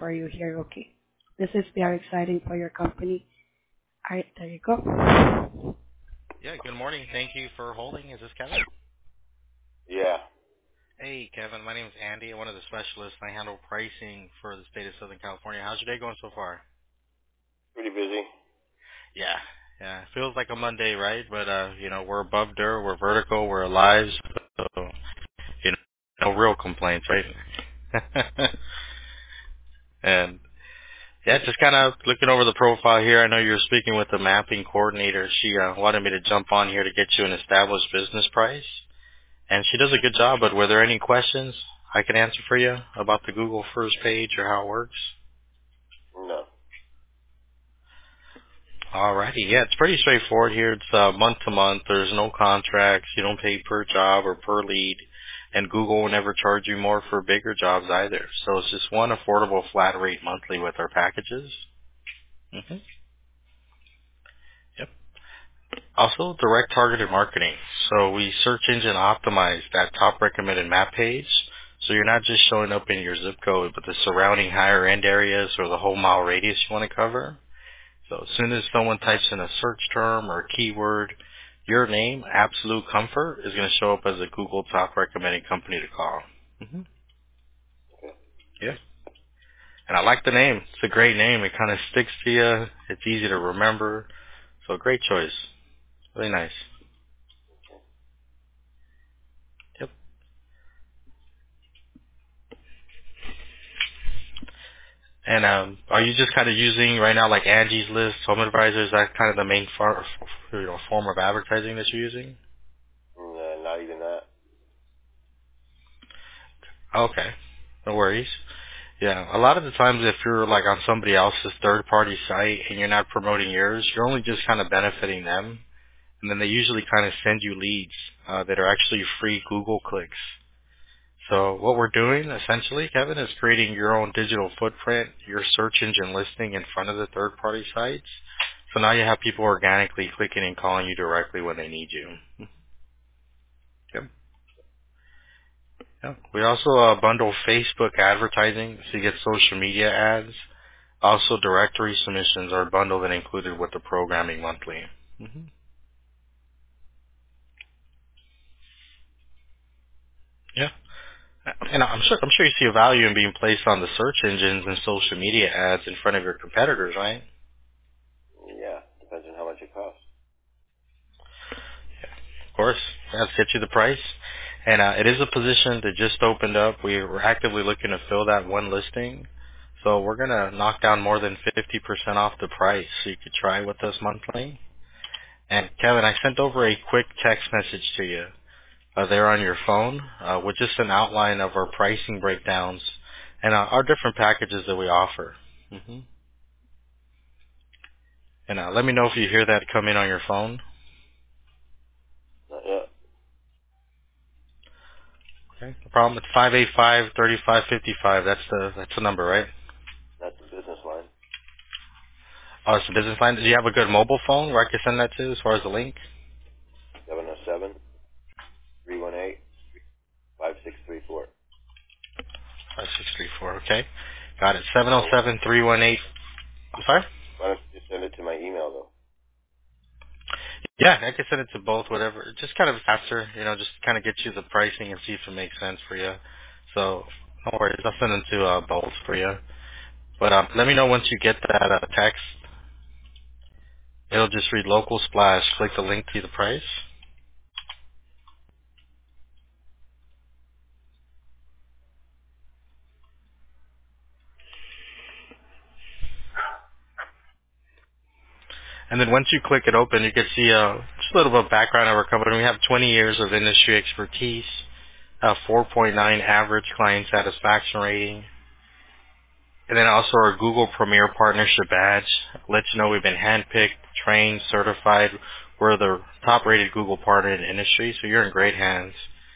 for you here, okay? This is very exciting for your company. All right, there you go. Yeah, good morning. Thank you for holding. Is this Kevin? Yeah, Hey, Kevin. My name is Andy. I'm one of the specialists. I handle pricing for the state of Southern California. How's your day going so far? pretty busy. Yeah. Yeah. Feels like a Monday, right? But, we're above dirt. We're vertical. We're alive. So, no real complaints, right? And, yeah, just kind of looking over the profile here. I know you're speaking with the mapping coordinator. She wanted me to jump on here to get you an established business price. And she does a good job, but were there any questions I can answer for you about the Google first page or how it works? No. Alrighty, yeah, it's pretty straightforward here. It's month to month. There's no contracts. You don't pay per job or per lead. And Google will never charge you more for bigger jobs either. So it's just one affordable flat rate monthly with our packages. hmm Yep. Also, direct targeted marketing. So we search engine optimize that top recommended map page. So you're not just showing up in your zip code, but the surrounding higher end areas or the whole mile radius you want to cover. So as soon as someone types in a search term or a keyword, your name, Absolute Comfort, is going to show up as a Google top recommended company to call. hmm Yeah. And I like the name. It's a great name. It kind of sticks to you. It's easy to remember. So great choice. Really nice. Yep. And are you just kind of using right now like Angie's List, Home Advisor? Is that kind of the main form of advertising that you're using? Not even that. Okay. No worries. Yeah, a lot of the times if you're like on somebody else's third-party site and you're not promoting yours, you're only just kind of benefiting them, and then they usually kind of send you leads that are actually free Google clicks. So what we're doing essentially, Kevin, is creating your own digital footprint, your search engine listing in front of the third-party sites. So now you have people organically clicking and calling you directly when they need you. Yep. Yep. We also bundle Facebook advertising, so you get social media ads. Also, directory submissions are bundled and included with the programming monthly. hmm Yeah, and I'm sure you see a value in being placed on the search engines and social media ads in front of your competitors, right? Yeah, depends on how much it costs. Of course, let's get you the price. And it is a position that just opened up. We're actively looking to fill that one listing. So we're going to knock down more than 50% off the price so you could try with us monthly. And Kevin, I sent over a quick text message to you. There on your phone with just an outline of our pricing breakdowns and our different packages that we offer. hmm And let me know if you hear that come in on your phone. Not yet. Okay. No problem. It's 585-3555. That's the number, right? That's the business line. Oh, it's the business line. Do you have a good mobile phone where I can send that to as far as the link? 707-318-5634. 5634. Okay. Got it. Or 707-318. I'm sorry? why don't you just send it to my email, though? Yeah, I can send it to both, whatever. Just kind of faster, just kind of get you the pricing and see if it makes sense for you. So, no worries. I'll send them to both for you. But let me know once you get that text. It'll just read local splash. Click the link to the price. And then once you click it open, you can see just a little bit of background of our company. We have 20 years of industry expertise, 4.9 average client satisfaction rating, and then also our Google Premier Partnership badge lets you know we've been handpicked, trained, certified. We're the top-rated Google partner in the industry, so you're in great hands.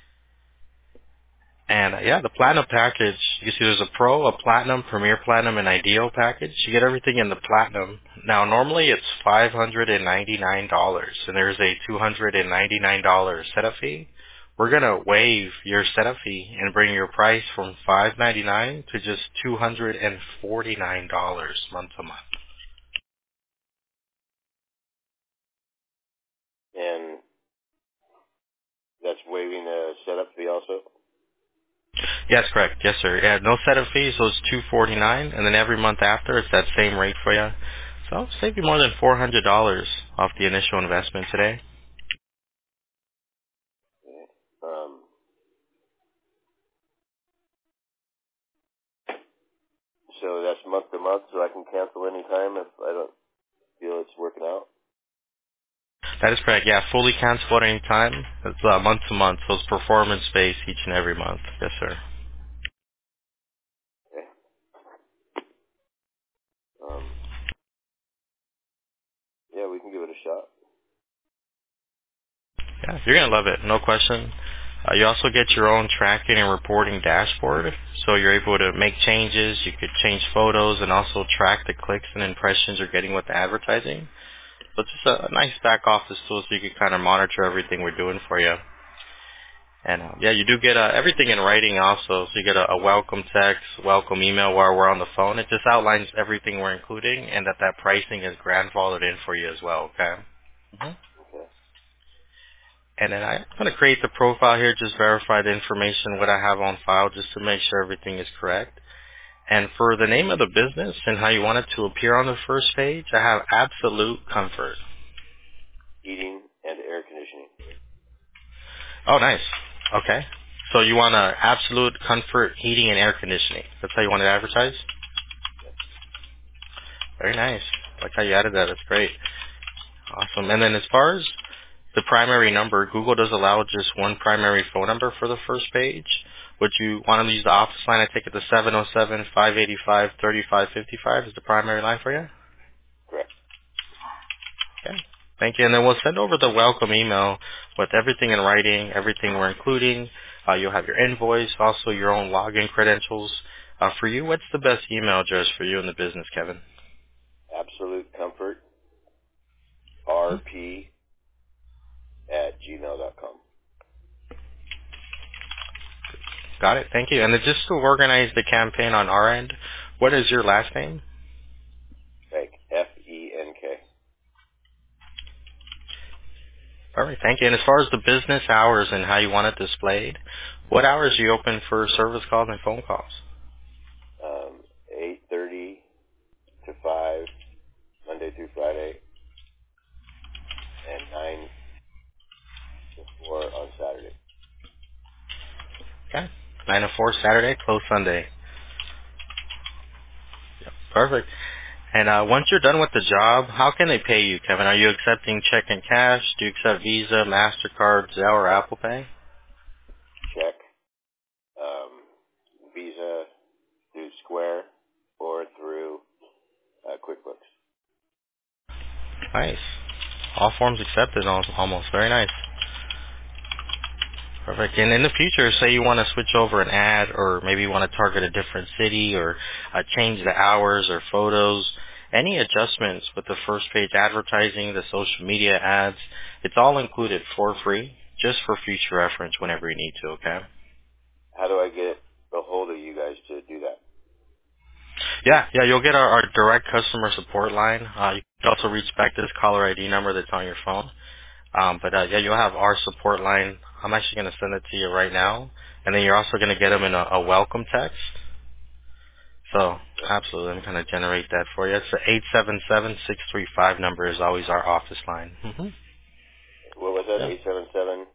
And yeah, the Platinum package, you see there's a Pro, a Platinum, Premier Platinum, and Ideal package. You get everything in the Platinum. Now, normally it's $599, and there's a $299 setup fee. we're gonna waive your setup fee and bring your price from $599 to just $249 month to month. And that's waiving the setup fee also? Yes, correct. Yes, sir. Yeah, no setup fees, so it's $249, and then every month after it's that same rate for you. So it'll save you more than $400 off the initial investment today. Okay. So that's month to month, so I can cancel any time if I don't feel it's working out? That is correct. Yeah, fully cancelable at any time. It's month to month, so it's performance based each and every month. Yes, sir. Okay. Yeah, we can give it a shot. Yeah, you're gonna love it, no question. You also get your own tracking and reporting dashboard, so you're able to make changes. You could change photos and also track the clicks and impressions you're getting with the advertising. So it's just a nice back office tool, so you can kind of monitor everything we're doing for you. And yeah, you do get everything in writing also. So you get a welcome text, welcome email while we're on the phone. It just outlines everything we're including, and that pricing is grandfathered in for you as well. Okay. Okay. And then I'm going to create the profile here, just verify the information, what I have on file, just to make sure everything is correct. And for the name of the business and how you want it to appear on the first page, I have Absolute Comfort. Heating and air conditioning. Oh, nice. Okay. So you want Absolute Comfort Heating and Air Conditioning. That's how you want it advertised? Yes. Very nice. I like how you added that. That's great. Awesome. And then as far as the primary number, Google does allow just one primary phone number for the first page. Would you want to use the office line? I take it the 707-585-3555 is the primary line for you? Correct. Okay. Thank you. And then we'll send over the welcome email with everything in writing, everything we're including. You'll have your invoice, also your own login credentials. For you, what's the best email address for you in the business, Kevin? Absolute Comfort, RP at gmail.com. Got it. Thank you. And then just to organize the campaign on our end, what is your last name? Fenk, F-E-N-K. All right. Thank you. And as far as the business hours and how you want it displayed, what hours are you open for service calls and phone calls? 8:30 to 5, Monday through Friday, and 9 to 4 on Saturday. Okay. 9 to 4 Saturday, closed Sunday. Yep. Perfect. And once you're done with the job, how can they pay you, Kevin? Are you accepting check and cash? Do you accept Visa, MasterCard, Zelle, or Apple Pay? Check, Visa through Square or through QuickBooks. Nice. All forms accepted almost. Very nice. Perfect. And in the future, say you want to switch over an ad or maybe you want to target a different city or change the hours or photos, any adjustments with the first page advertising, the social media ads, it's all included for free, just for future reference whenever you need to, okay? How do I get a hold of you guys to do that? Yeah, you'll get our direct customer support line. You can also reach back to this caller ID number that's on your phone. But yeah, you'll have our support line. I'm actually going to send it to you right now. And then you're also going to get them in a welcome text. So absolutely, I'm going to generate that for you. It's the 877-635 number is always our office line. Mm-hmm. What was that? Yeah. 877?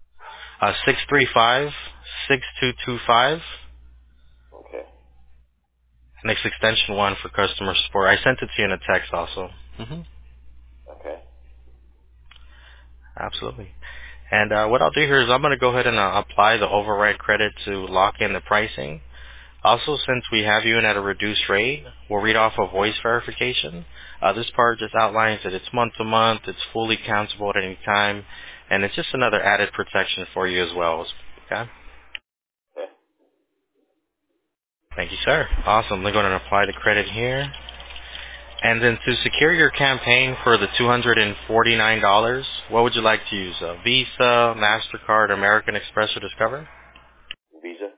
635-6225. Okay. And it's extension 1 for customer support. I sent it to you in a text also. Mm-hmm. Okay. Absolutely. And what I'll do here is I'm going to go ahead and apply the override credit to lock in the pricing. Also, since we have you in at a reduced rate, we'll read off a voice verification. This part just outlines that it's month to month, it's fully countable at any time, and it's just another added protection for you as well. Okay? Okay. Thank you, sir. Awesome. We're going to apply the credit here. And then to secure your campaign for the $249, what would you like to use? Visa, MasterCard, American Express, or Discover? Visa.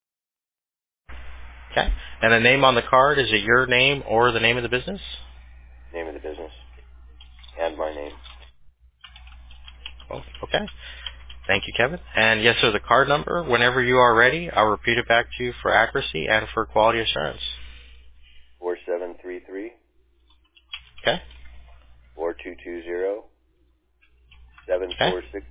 Okay. And the name on the card, is it your name or the name of the business? Name of the business. And my name. Oh, okay. Thank you, Kevin. And yes, sir, the card number, whenever you are ready, I'll repeat it back to you for accuracy and for quality assurance. 4733 Okay? 4220 Okay? 746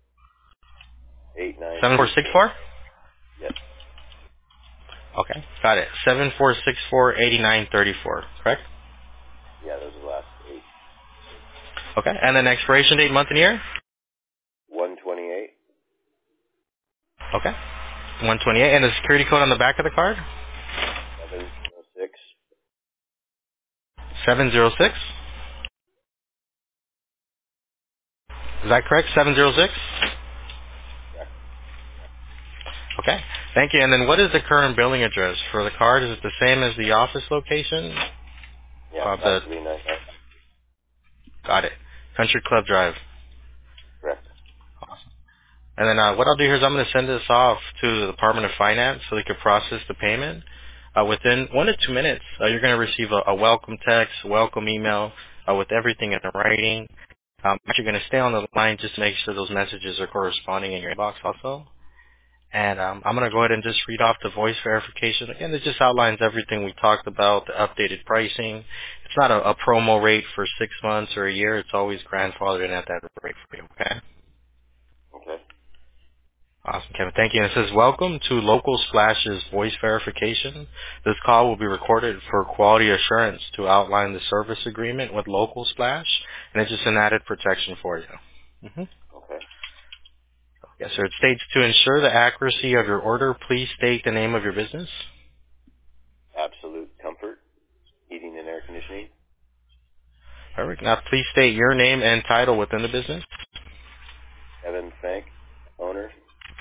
8934. 7464? Yes. Okay, got it. 74648934, correct? Yeah, those are the last 8. Okay, and then expiration date, month and year? 128 Okay. 128, and the security code on the back of the card? 706. 706? Is that correct? 706? Correct. Okay. Thank you. And then what is the current billing address for the card? Is it the same as the office location? Yeah, The 5399. Got it. Country Club Drive. Correct. Awesome. And then what I'll do here is I'm going to send this off to the Department of Finance so they can process the payment. Within 1 to 2 minutes, you're going to receive a welcome text, welcome email with everything in writing. I'm actually going to stay on the line just to make sure those messages are corresponding in your inbox also. And I'm going to go ahead and just read off the voice verification. Again, it just outlines everything we talked about, the updated pricing. It's not a promo rate for 6 months or a year. It's always grandfathered in at that rate for you, okay? Okay. Awesome, Kevin. Thank you. And it says, welcome to Local Splash's voice verification. This call will be recorded for quality assurance to outline the service agreement with Local Splash, and it's just an added protection for you. Mm-hmm. Okay. Yes, sir. It states to ensure the accuracy of your order, please state the name of your business. Absolute Comfort Heating and Air Conditioning. Perfect. Now, please state your name and title within the business. Evan Fank, owner.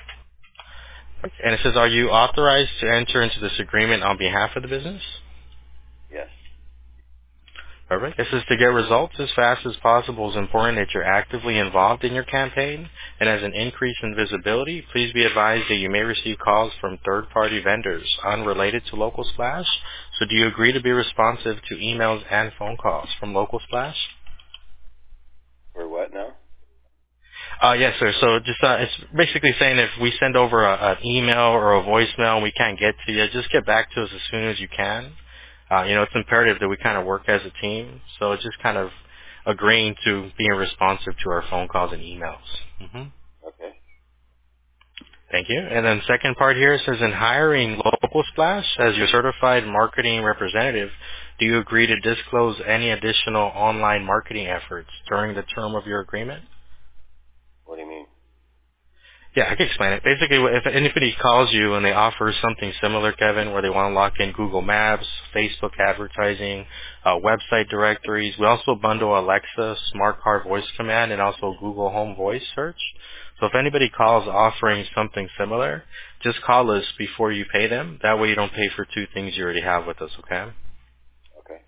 And it says, are you authorized to enter into this agreement on behalf of the business? Yes. Perfect. This is to get results as fast as possible. It's important that you're actively involved in your campaign. And as an increase in visibility, please be advised that you may receive calls from third-party vendors unrelated to Local Splash. So do you agree to be responsive to emails and phone calls from Local Splash? For what now? Yes, sir. So just it's basically saying if we send over an email or a voicemail and we can't get to you, just get back to us as soon as you can. It's imperative that we kind of work as a team. So it's just kind of agreeing to being responsive to our phone calls and emails. hmm Okay. Thank you. And then second part here says, in hiring Local Splash as your certified marketing representative, do you agree to disclose any additional online marketing efforts during the term of your agreement? What do you mean? Yeah, I can explain it. Basically, if anybody calls you and they offer something similar, Kevin, where they want to lock in Google Maps, Facebook advertising, website directories, we also bundle Alexa, Smart Car Voice Command, and also Google Home Voice Search. So if anybody calls offering something similar, just call us before you pay them. That way you don't pay for two things you already have with us, okay? Okay.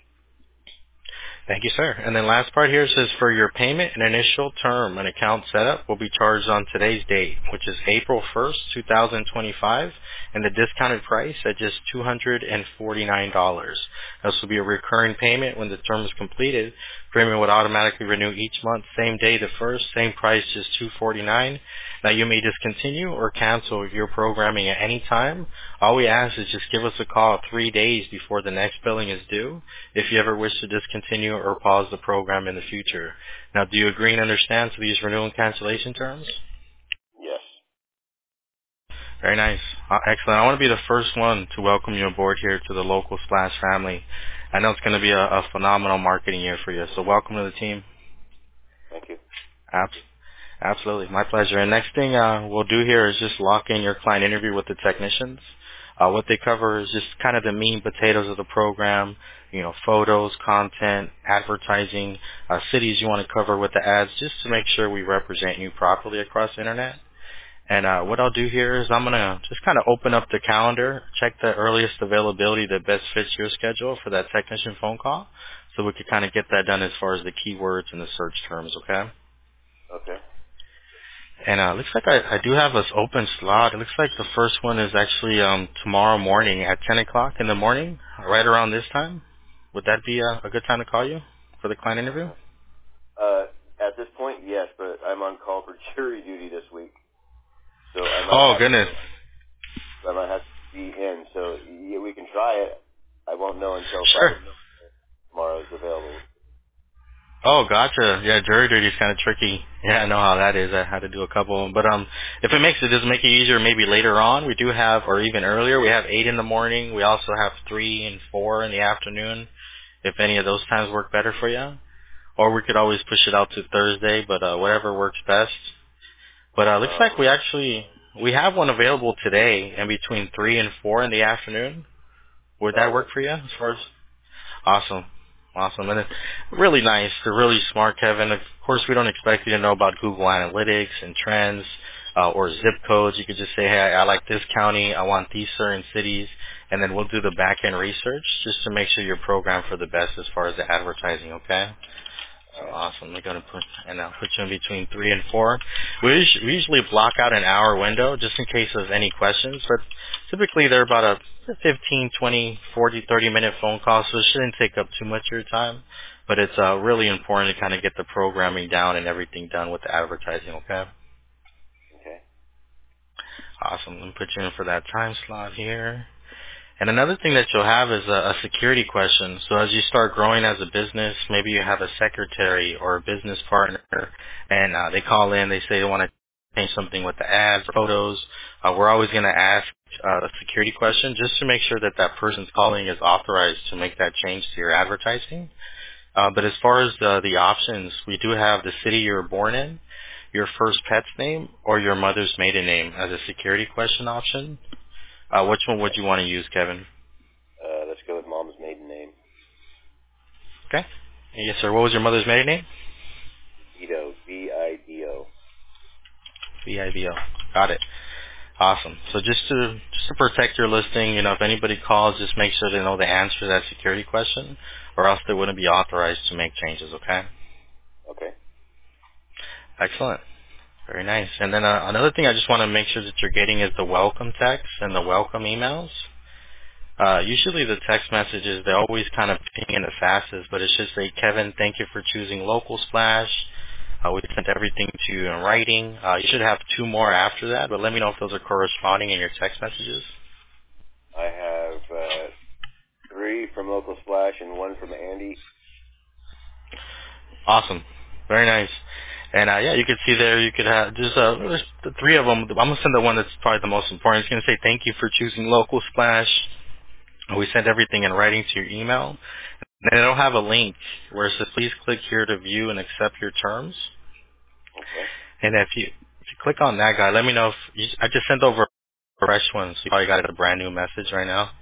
Thank you, sir. And then last part here says, for your payment and initial term, an account setup will be charged on today's date, which is April 1st, 2025, and the discounted price at just $249. This will be a recurring payment when the term is completed. Premium would automatically renew each month, same day the first, same price, just $249. Now you may discontinue or cancel your programming at any time. All we ask is just give us a call 3 days before the next billing is due if you ever wish to discontinue or pause the program in the future. Now, do you agree and understand to these renewal and cancellation terms? Yes. Very nice. Excellent. I want to be the first one to welcome you aboard here to the Local Splash family. I know it's going to be a phenomenal marketing year for you, so welcome to the team. Thank you. Absolutely. My pleasure. And next thing we'll do here is just lock in your client interview with the technicians. What they cover is just kind of the meat and potatoes of the program, photos, content, advertising, cities you want to cover with the ads, just to make sure we represent you properly across the internet. And what I'll do here is I'm going to just kind of open up the calendar, check the earliest availability that best fits your schedule for that technician phone call. so we could kind of get that done as far as the keywords and the search terms, okay? Okay. And looks like I do have this open slot. It looks like the first one is actually tomorrow morning at 10 o'clock in the morning, right around this time. Would that be a good time to call you for the client interview? At this point, yes, but I'm on call for jury duty this week, so I might Oh, have goodness. to be in. So yeah, we can try it. I won't know until Sure. Friday tomorrow is available. Oh, gotcha. Yeah, jury duty is kind of tricky. Yeah, I know how that is. I had to do a couple of them. But if it makes it doesn't make it easier, maybe later on we do have, or even earlier, we have 8 in the morning. We also have 3 and 4 in the afternoon, if any of those times work better for you. Or we could always push it out to Thursday, but whatever works best. But looks like we have one available today in between 3 and 4 in the afternoon. Would that That'll work work. for you as far as? Awesome. Awesome. And it's really nice. They're really smart, Kevin. Of course, we don't expect you to know about Google Analytics and trends or zip codes. You could just say, hey, I like this county. I want these certain cities. And then we'll do the back-end research just to make sure you're programmed for the best as far as the advertising, okay? All So right. awesome. We're gonna I'll put you in between 3 and 4. We usually block out an hour window just in case of any questions, but typically they're about a 15, 20, 40, 30-minute phone call, so it shouldn't take up too much of your time. But it's really important to kind of get the programming down and everything done with the advertising. Okay. Okay. Awesome. Let me put you in for that time slot here. And another thing that you'll have is a security question. So as you start growing as a business, maybe you have a secretary or a business partner, and they call in, they say they want to change something with the ads, photos. We're always going to ask a security question just to make sure that that person's calling is authorized to make that change to your advertising. But as far as the options, we do have the city you were born in, your first pet's name, or your mother's maiden name as a security question option. Which one would you want to use, Kevin? Let's go with Mom's maiden name. Okay. Yes, sir. What was your mother's maiden name? Vido. Vido. V-I-V-O. Got it. Awesome. So just to protect your listing, if anybody calls, just make sure they know the answer to that security question, or else they wouldn't be authorized to make changes. Okay. Okay. Excellent. Very nice. And then another thing I just want to make sure that you're getting is the welcome text and the welcome emails. Usually the text messages, they always kind of ping in the fastest, but it should say, Kevin, thank you for choosing Local Splash. We sent everything to you in writing. You should have 2 more after that, but let me know if those are corresponding in your text messages. I have 3 from Local Splash and 1 from Andy. Awesome. Very nice. And yeah, you could see there, you could have, there's the 3 of them. I'm going to send the one that's probably the most important. It's going to say, thank you for choosing Local Splash. We sent everything in writing to your email. And it'll have a link where it says, please click here to view and accept your terms. Okay. And if you click on that guy, let me know if I just sent over a fresh one, so you probably got a brand new message right now.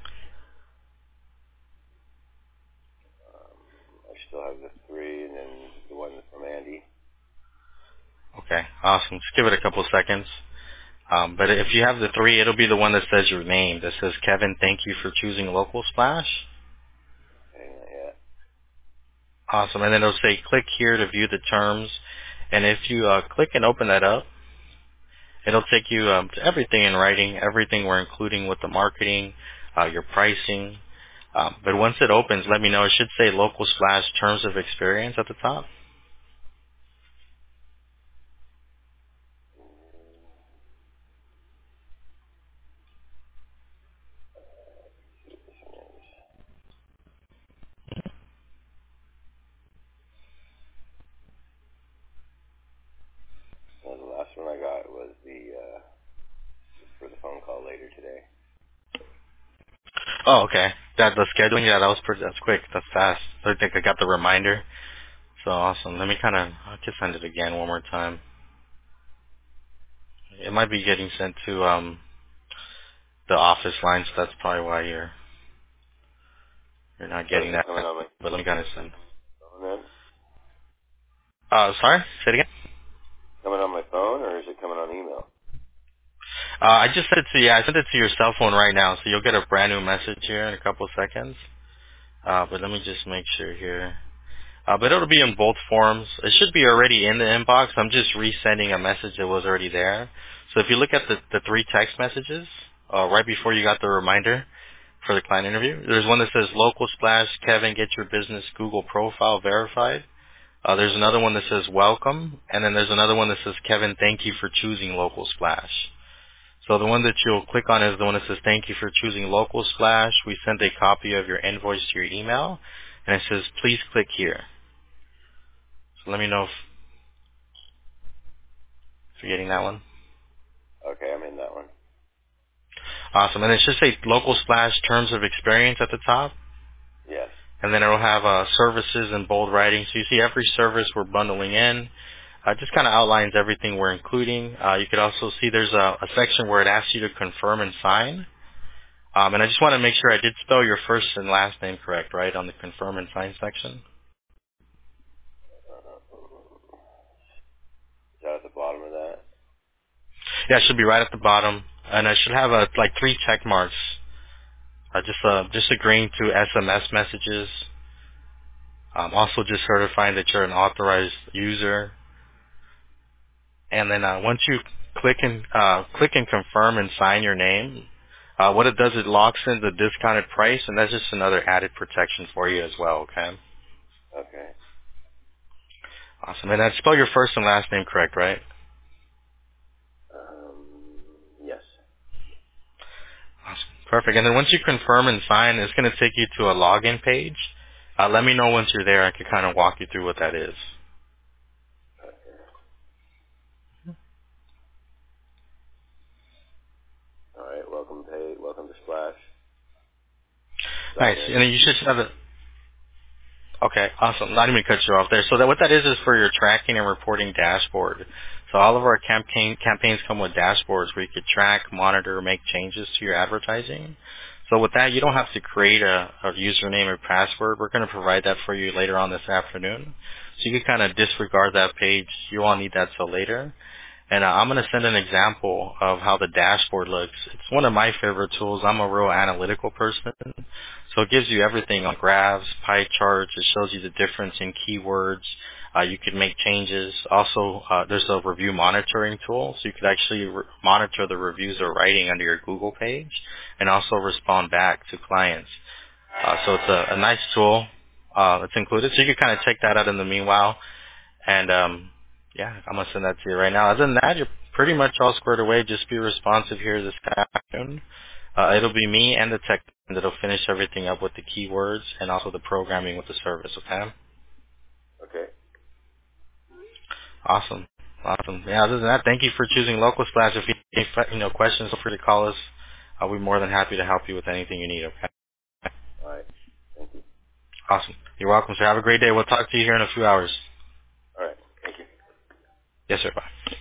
I still have the 3 and then the one from Andy. Okay, awesome. Just give it a couple seconds. But if you have the 3, it'll be the one that says your name. That says, Kevin, thank you for choosing Local Splash. Okay, not yet. Awesome. And then it'll say, click here to view the terms. And if you click and open that up, it'll take you to everything in writing, everything we're including with the marketing, your pricing. But once it opens, let me know. It should say Local Splash Terms of Experience at the top. No, the last one I got was for the phone call later today. Oh, okay. The scheduling, yeah, that's quick. That's fast. I think I got the reminder. So awesome. Let me I'll just send it again one more time. It might be getting sent to the office line, so that's probably why you're not So is getting it that. coming on my But let me send. phone then? Sorry, say it again. Coming on my phone or is it coming on email? I just sent it to you. I sent it to your cell phone right now, so you'll get a brand new message here in a couple of seconds. But let me just make sure here. But it'll be in both forms. It should be already in the inbox. I'm just resending a message that was already there. So if you look at the three text messages right before you got the reminder for the client interview, there's one that says Local Splash, Kevin, get your business Google profile verified. There's Okay. another one that says welcome, and then there's another one that says Kevin, thank you for choosing Local Splash. So the one that you'll click on is the one that says thank you for choosing Local Splash. We sent a copy of your invoice to your email, and it says please click here. So let me know if you're getting that one. Okay, I'm in that one. Awesome. And it should say Local Splash Terms of Experience at the top, Yes. and then it'll have services in bold writing. So you see every service we're bundling in. Just kind of outlines everything we're including. You could also see there's a section where it asks you to confirm and sign. And I just want to make sure I did spell your first and last name correct, right, on the confirm and sign section. Is that at the bottom of that? Yeah, it should be right at the bottom, and I should have like three check marks, just agreeing to SMS messages. Also, just certifying that you're an authorized user, and then once you click and confirm and sign your name, what it does, it locks in the discounted price, and that's just another added protection for you as well. Okay. Okay. Awesome. And I spell your first and last name correct, right? Yes. Awesome. Perfect. And then once you confirm and sign, it's going to take you to a login page. Let me know once you're there. I can kind of walk you through what that is. All right. Welcome to Splash. Sign Nice. in. And then you should have a. Okay, awesome. Not even cut you off there. So that what that is for your tracking and reporting dashboard. So all of our campaigns come with dashboards where you could track, monitor, make changes to your advertising. So with that, you don't have to create a username or password. We're going to provide that for you later on this afternoon. So you can kind of disregard that page. You won't need that till later. And I'm going to send an example of how the dashboard looks. It's one of my favorite tools. I'm a real analytical person. So it gives you everything on graphs, pie charts. It shows you the difference in keywords. You can make changes. Also, there's a review monitoring tool. So you could actually monitor the reviews they're writing under your Google page and also respond back to clients. So it's a nice tool that's included. So you can kind of check that out in the meanwhile. And yeah, I'm gonna send that to you right now. Other than that, you're pretty much all squared away. Just be responsive here this afternoon. It'll be me and the tech that'll finish everything up with the keywords and also the programming with the service. Okay. Okay. Awesome. Awesome. Yeah. Other than that, thank you for choosing Local Splash. If you have any questions, feel free to call us. I'll be more than happy to help you with anything you need. Okay. All right. Thank you. Awesome. You're welcome, sir. Have a great day. We'll talk to you here in a few hours. All right. Thank you. Yes, sir. Bye.